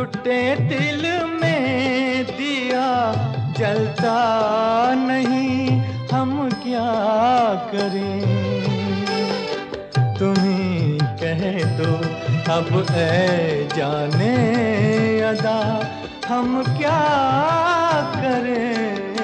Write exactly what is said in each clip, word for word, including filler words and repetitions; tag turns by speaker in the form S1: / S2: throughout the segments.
S1: लुटे दिल में दिया जलता नहीं, हम क्या करें। तुम्ही कह दो अब ऐ जाने अदा, हम क्या करें।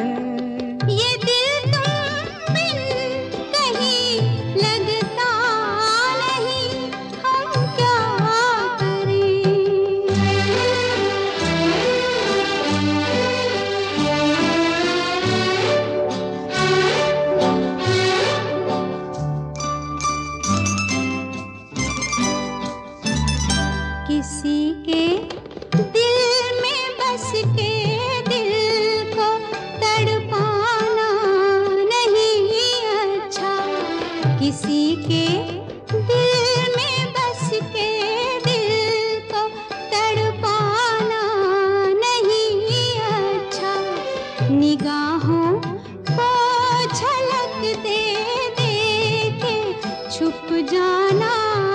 S2: किसी के दिल में बस के दिल को तड़पाना नहीं अच्छा। किसी के दिल में बस के दिल को तड़पाना नहीं अच्छा। निगाहों को झलक दे दे के छुप जाना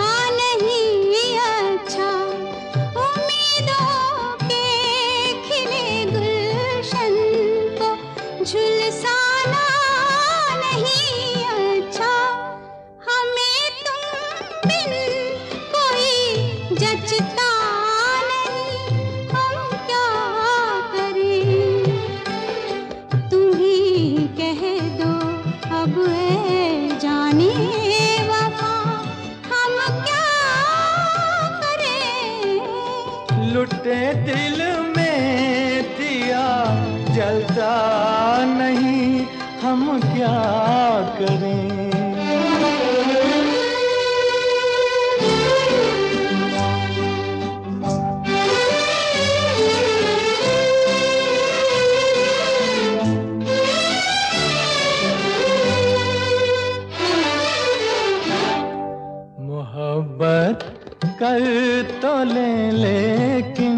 S2: झुलसाना नहीं अच्छा। हमें तुम बिन कोई जचता नहीं, हम क्या करें। तुम ही कह दो अब है जाने वफा, हम क्या करें।
S1: लुटे दिल में दिया जलता नहीं, हम क्या करें। मोहब्बत कर तो ले लेकिन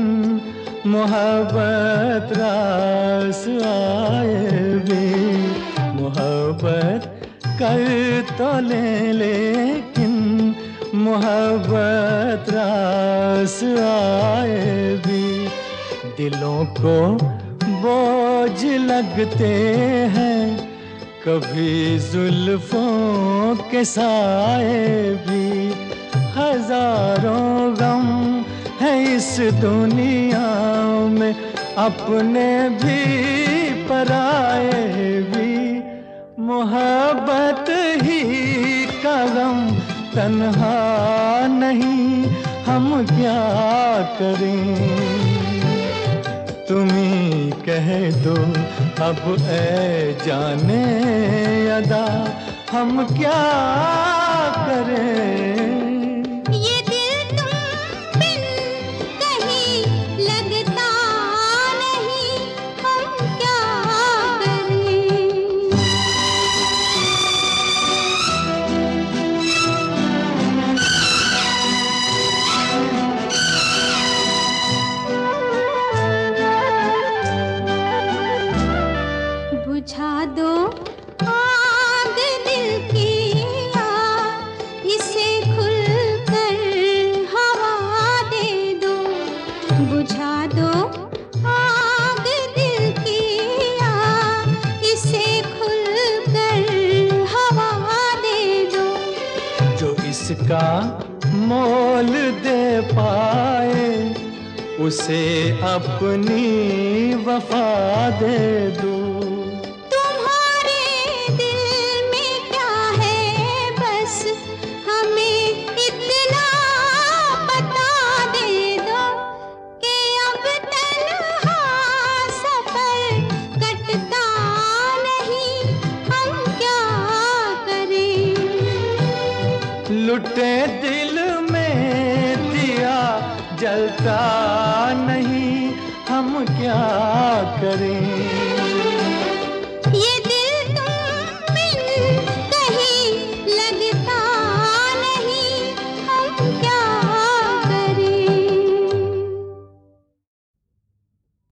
S1: मोहब्बत रास आए भी। मोहब्बत कर तो ले लेकिन मोहब्बत रास आए भी। दिलों को बोझ लगते हैं कभी जुल्फों के साए भी। हजारों गम है इस दुनिया में, अपने भी पराए भी। मोहब्बत ही का गम तन्हा नहीं, हम क्या करें। तुम्ही कह दो अब ऐ जाने अदा, हम क्या करें।
S2: बुझा दो आग दिल की आग, इसे खुलकर हवा दे दो। बुझा दो आग दिल की आग, इसे खुलकर हवा दे दो।
S1: जो इसका मोल दे पाए उसे अपनी वफा दे दो। लुटे दिल में दिया जलता नहीं, हम क्या करें।